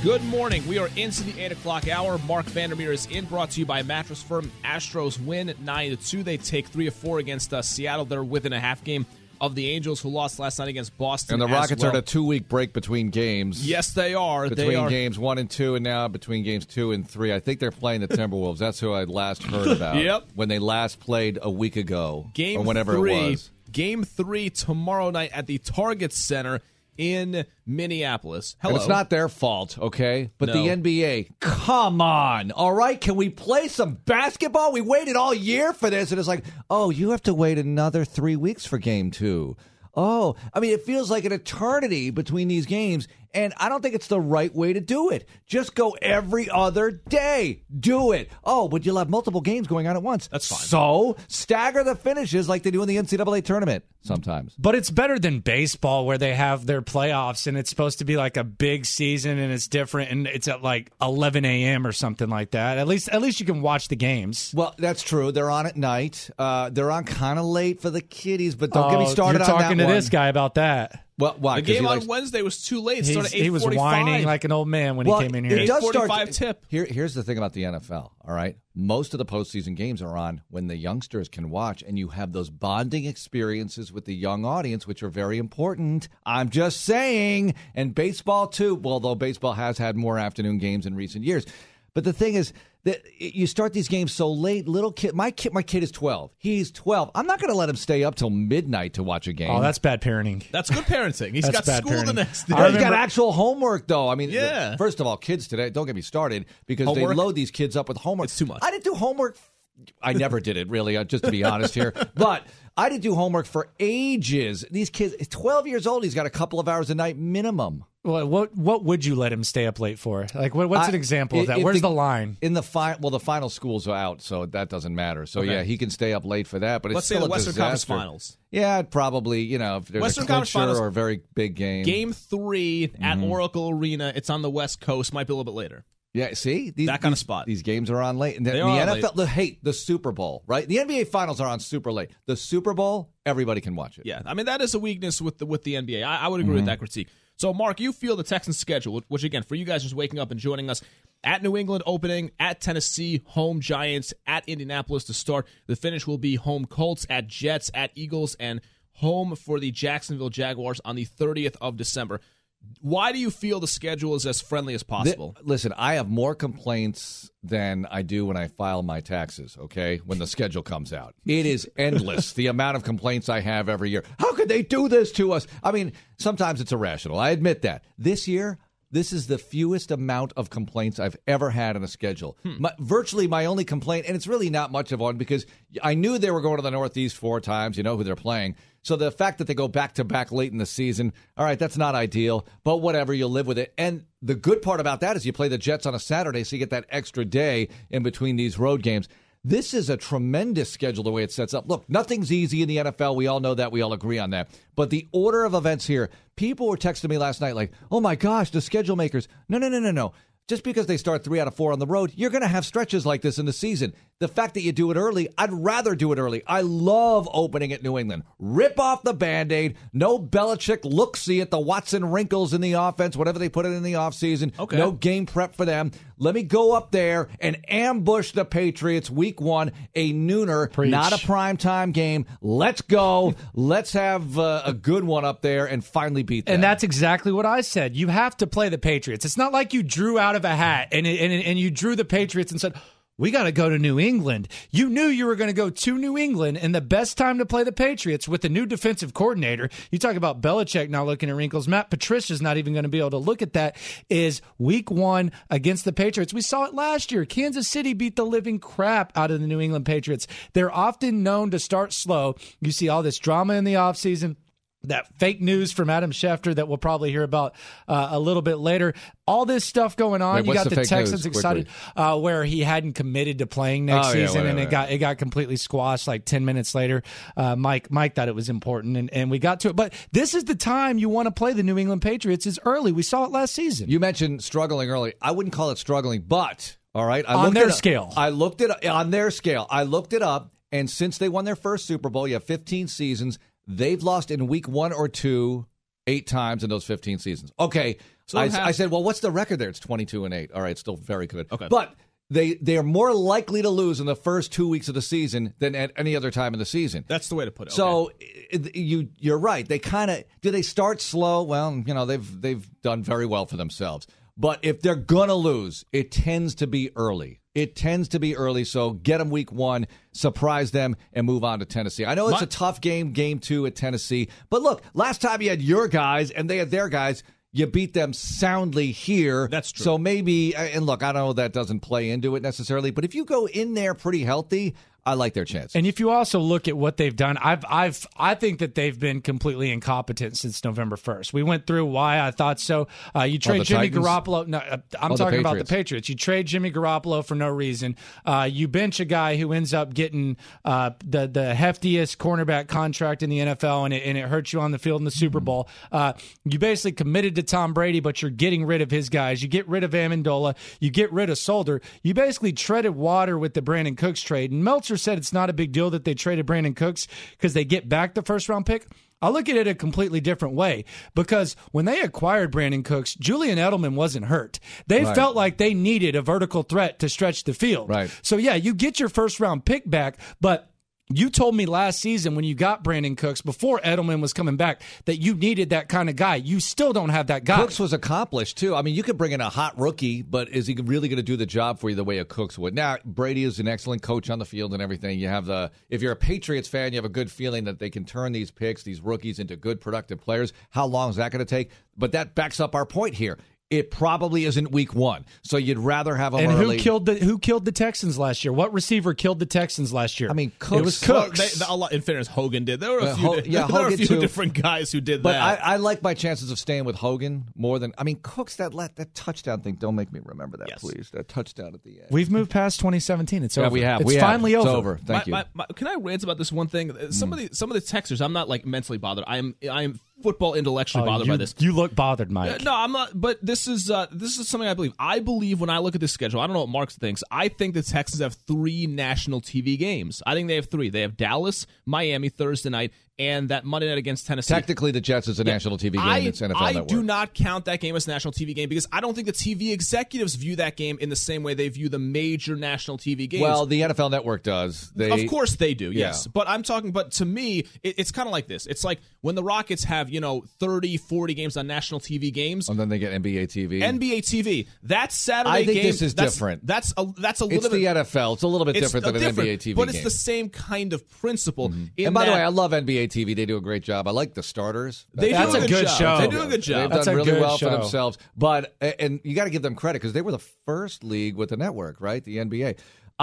Good morning. We are into the 8 o'clock hour. Mark Vandermeer is in, brought to you by Mattress Firm. Astros win 9-2. They take 3 of 4 against Seattle. They're within a half game of the Angels, who lost last night against Boston. And the Rockets are at a 2-week break between games. Yes, they are. Between games 1 and 2, and now between games 2 and 3. I think they're playing the Timberwolves. That's who I last heard about. Yep. When they last played a week ago. Game or whenever 3, it was. Game 3 tomorrow night at the Target Center in Minneapolis. Hello. And it's not their fault, okay? But No. the NBA, come on, all right? Can we play some basketball? We waited all year for this, and it's like, oh, you have to wait another 3 weeks for Game 2. Oh, I mean, it feels like an eternity between these games, and I don't think it's the right way to do it. Just go every other day. Do it. Oh, but you'll have multiple games going on at once. That's fine. So stagger the finishes like they do in the NCAA tournament sometimes. But it's better than baseball, where they have their playoffs and it's supposed to be like a big season and it's different and it's at like 11 a.m. or something like that. At least you can watch the games. Well, that's true. They're on at night. They're on kind of late for the kiddies, but don't get me started You're on that talking to one. this guy about that. Well, why? The 'Cause game he on likes- Wednesday was too late. It started at 8:45. He was whining like an old man when he came in here. It does start 8:45 tip. Here's the thing about the NFL, all right? Most of the postseason games are on when the youngsters can watch, and you have those bonding experiences with the young audience, which are very important. I'm just saying. And baseball, too, although baseball has had more afternoon games in recent years. But the thing is that you start these games so late. Little kid, my kid is 12. He's 12. I'm not going to let him stay up till midnight to watch a game. Oh, that's bad parenting. That's good parenting. He's That's got bad school the parenting. next day. He's got actual homework, though. I mean, Yeah. first of all, kids today, don't get me started, because Homework? they load these kids up with homework. It's too much. I didn't do homework. I never did it, really, just to be honest here. But I didn't do homework for ages. These kids, 12 years old, he's got a couple of hours a night minimum. Well, what would you let him stay up late for? Like, what's an example of that? Where's the line? In the the final schools are out, so that doesn't matter. So, Okay. yeah, he can stay up late for that. But it's Let's say still the a Western Conference disaster. Finals. Yeah, probably, if there's Western a Conference clincher Finals. or a very big game. Game 3 at Mm-hmm. Oracle Arena. It's on the West Coast. Might be a little bit later. Yeah, see? That kind of spot. These games are on late. And They the are on NFL, the Super Bowl, right? The NBA Finals are on super late. The Super Bowl, everybody can watch it. Yeah, I mean, that is a weakness with the NBA. I would agree with that critique. So, Mark, you feel the Texans' schedule, which, again, for you guys just waking up and joining us, at New England opening, at Tennessee, home Giants, at Indianapolis to start. The finish will be home Colts, at Jets, at Eagles, and home for the Jacksonville Jaguars on the 30th of December. Why do you feel the schedule is as friendly as possible? Listen, I have more complaints than I do when I file my taxes, okay, when the schedule comes out. It is endless, the amount of complaints I have every year. How could they do this to us? I mean, sometimes it's irrational. I admit that. This year, this is the fewest amount of complaints I've ever had on a schedule. Virtually my only complaint, and it's really not much of one, because I knew they were going to the Northeast 4 times. You know who they're playing. So the fact that they go back-to-back late in the season, all right, that's not ideal, but whatever, you'll live with it. And the good part about that is you play the Jets on a Saturday, so you get that extra day in between these road games. This is a tremendous schedule the way it sets up. Look, nothing's easy in the NFL. We all know that. We all agree on that. But the order of events here, people were texting me last night like, oh, my gosh, the schedule makers. No. Just because they start 3 out of 4 on the road, you're going to have stretches like this in the season. The fact that you do it early, I'd rather do it early. I love opening at New England. Rip off the Band-Aid. No Belichick look-see at the Watson wrinkles in the offense, whatever they put it in the offseason. Okay. No game prep for them. Let me go up there and ambush the Patriots week 1, a nooner, Preach. not a primetime game. Let's go. Let's have a good one up there and finally beat them. And that's exactly what I said. You have to play the Patriots. It's not like you drew out of a hat and you drew the Patriots and said, we got to go to New England. You knew you were going to go to New England, and the best time to play the Patriots with the new defensive coordinator, you talk about Belichick not looking at wrinkles, Matt Patricia's not even going to be able to look at that, is week 1 against the Patriots. We saw it last year. Kansas City beat the living crap out of the New England Patriots. They're often known to start slow. You see all this drama in the offseason. That fake news from Adam Schefter that we'll probably hear about a little bit later. All this stuff going on. Wait, you got what's the the fake Texans news? excited where he hadn't committed to playing next season, and it got completely squashed like 10 minutes later. Mike thought it was important, and we got to it. But this is the time you want to play the New England Patriots is early. We saw it last season. You mentioned struggling early. I wouldn't call it struggling, but, all right. On their scale. I looked it up. On their scale. I looked it up, and since they won their first Super Bowl, you have 15 seasons. They've lost in week 1 or 2 8 times in those 15 seasons. Okay, So I said, well, what's the record there? It's 22-8. All right, still very good. Okay. But they are more likely to lose in the first 2 weeks of the season than at any other time in the season. That's the way to put it. So you're right. They kind of do they start slow? Well, they've done very well for themselves. But if they're going to lose, it tends to be early. So get them week 1, surprise them, and move on to Tennessee. I know it's a tough game 2 at Tennessee. But look, last time you had your guys and they had their guys, you beat them soundly here. That's true. So maybe, and look, I know that doesn't play into it necessarily, but if you go in there pretty healthy, I like their chance. And if you also look at what they've done, I think that they've been completely incompetent since November 1st. We went through why I thought so. You trade Jimmy Titans? Garoppolo. No, I'm talking about the Patriots. You trade Jimmy Garoppolo for no reason. You bench a guy who ends up getting the heftiest cornerback contract in the NFL, and it hurts you on the field in the Super Bowl. You basically committed to Tom Brady, but you're getting rid of his guys. You get rid of Amendola. You get rid of Solder. You basically treaded water with the Brandon Cooks trade. And Meltzer said it's not a big deal that they traded Brandon Cooks because they get back the first-round pick. I look at it a completely different way because when they acquired Brandon Cooks, Julian Edelman wasn't hurt. They felt like they needed a vertical threat to stretch the field. Right. So, yeah, you get your first-round pick back, but you told me last season when you got Brandon Cooks, before Edelman was coming back, that you needed that kind of guy. You still don't have that guy. Cooks was accomplished, too. I mean, you could bring in a hot rookie, but is he really going to do the job for you the way a Cooks would? Now, Brady is an excellent coach on the field and everything. You have if you're a Patriots fan, you have a good feeling that they can turn these picks, these rookies, into good, productive players. How long is that going to take? But that backs up our point here. It probably isn't week 1, so you'd rather have them early. And who killed the Texans last year? What receiver killed the Texans last year? I mean, Cooks. It was Cooks. In fairness, Hogan did. There were a few different guys who did that. But I like my chances of staying with Hogan more than Cooks. That touchdown thing. Don't make me remember that, please. That touchdown at the end. We've moved past 2017. It's over. We have. It's finally over. It's over. Thank you. Can I rant about this one thing? Some of the Texters, I'm not like mentally bothered. I am football intellectually bothered by this. You look bothered, Mike. No, I'm not. But this is something I believe. I believe when I look at this schedule, I don't know what Mark thinks. I think the Texans have 3 national TV games. I think they have 3. They have Dallas, Miami Thursday night, and that Monday night against Tennessee. Technically, the Jets is a national TV game. It's NFL Network. I do not count that game as a national TV game because I don't think the TV executives view that game in the same way they view the major national TV games. Well, the NFL Network does. Of course they do, yes. But I'm talking, but to me, it's kind of like this. It's like when the Rockets have, 30, 40 games on national TV games. And then they get NBA TV. NBA TV. That Saturday game. I think this is different. That's a little bit. It's the NFL. It's a little bit different than an NBA TV but game. It's the same kind of principle. And by the way, I love NBA TV. They do a great job. I like the starters. That's a good show. They do a good job. They've done really well for themselves. But and you got to give them credit because they were the first league with the network, right? The NBA.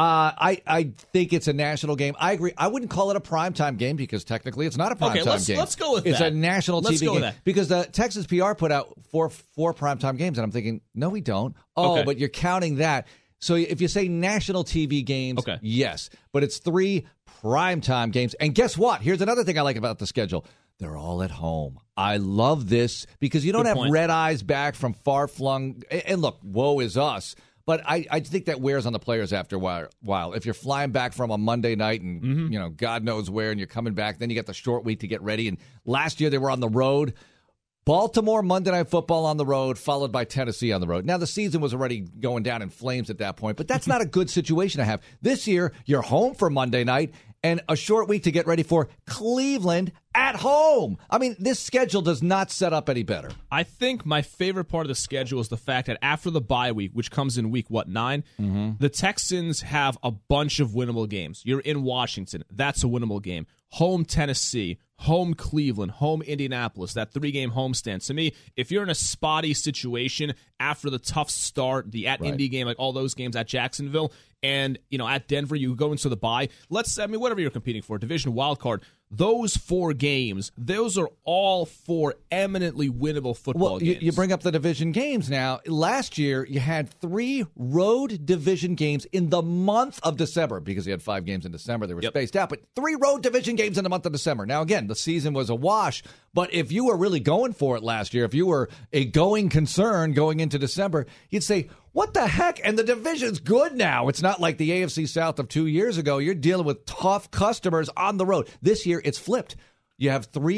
I think it's a national game. I agree. I wouldn't call it a primetime game because technically it's not a primetime game. Let's go with that. It's a national TV game. With that. Because the Texas PR put out four primetime games, and I'm thinking, no, we don't. But you're counting that. So if you say national TV games, yes. But it's 3 primetime games. And guess what? Here's another thing I like about the schedule. They're all at home. I love this because you don't have red eyes back from far-flung. And look, woe is us. But I think that wears on the players after a while. If you're flying back from a Monday night and, God knows where, and you're coming back, then you get the short week to get ready. And last year they were on the road. Baltimore, Monday Night Football on the road, followed by Tennessee on the road. Now, the season was already going down in flames at that point, but that's not a good situation to have. This year, you're home for Monday night and a short week to get ready for Cleveland at home. I mean, this schedule does not set up any better. I think my favorite part of the schedule is the fact that after the bye week, which comes in week, 9, the Texans have a bunch of winnable games. You're in Washington. That's a winnable game. Home Tennessee, home Cleveland, home Indianapolis, that 3-game homestand. To me, if you're in a spotty situation after the tough start, the Indy game, like all those games at Jacksonville, and at Denver, you go into the bye. Whatever you're competing for, division wild card. Those 4 games, those are all 4 eminently winnable football games. You bring up the division games now. Last year, you had 3 road division games in the month of December because you had 5 games in December. They were spaced out, but 3 road division games in the month of December. Now, again, the season was a wash, but if you were really going for it last year, if you were a going concern going into December, you'd say, what the heck? And the division's good now. It's not like the AFC South of 2 years ago. You're dealing with tough customers on the road. This year, it's flipped. You have 3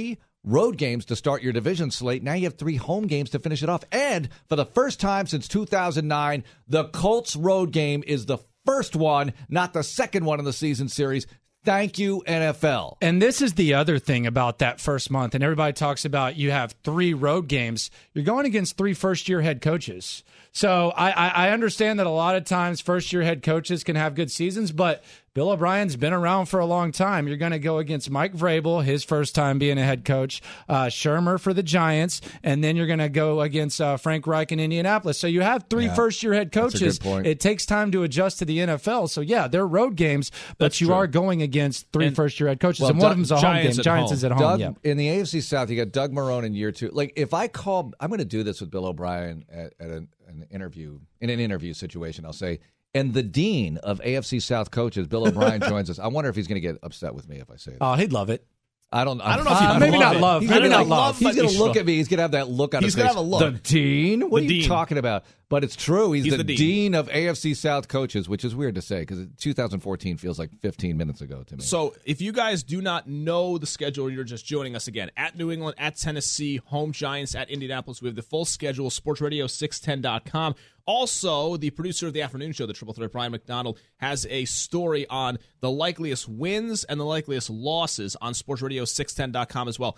road games to start your division slate. Now you have 3 home games to finish it off. And for the first time since 2009, the Colts road game is the first one, not the second one in the season series. Thank you, NFL. And this is the other thing about that first month. And everybody talks about you have 3 road games. You're going against 3 first-year head coaches. So I understand that a lot of times first-year head coaches can have good seasons, but Bill O'Brien's been around for a long time. You're going to go against Mike Vrabel, his first time being a head coach, Shermer for the Giants, and then you're going to go against Frank Reich in Indianapolis. So you have 3 first-year head coaches. That's a good point. It takes time to adjust to the NFL. So, yeah, they're road games, but you are going against 3 first-year head coaches, and one of them's a home game. Giants is at home. Doug, in the AFC South, you got Doug Marrone in year 2. Like, if I call, I'm going to do this with Bill O'Brien at an interview, in an interview situation, I'll say, and the dean of AFC South coaches, Bill O'Brien, joins us. I wonder if he's going to get upset with me if I say that. Oh, he'd love it. I don't know if he'd maybe love not it. love. Maybe not love. He's going to look at me. He's going to have that look on his face. He's going to have a look. The dean? What are you dean. talking about? But it's true. He's the dean. dean of AFC South coaches, which is weird to say because 2014 feels like 15 minutes ago to me. So if you guys do not know the schedule, you're just joining us again. At New England, at Tennessee, home Giants, at Indianapolis. We have the full schedule, sportsradio610.com. Also, the producer of the afternoon show, the Triple Threat, Brian McDonald, has a story on the likeliest wins and the likeliest losses on sportsradio610.com as well.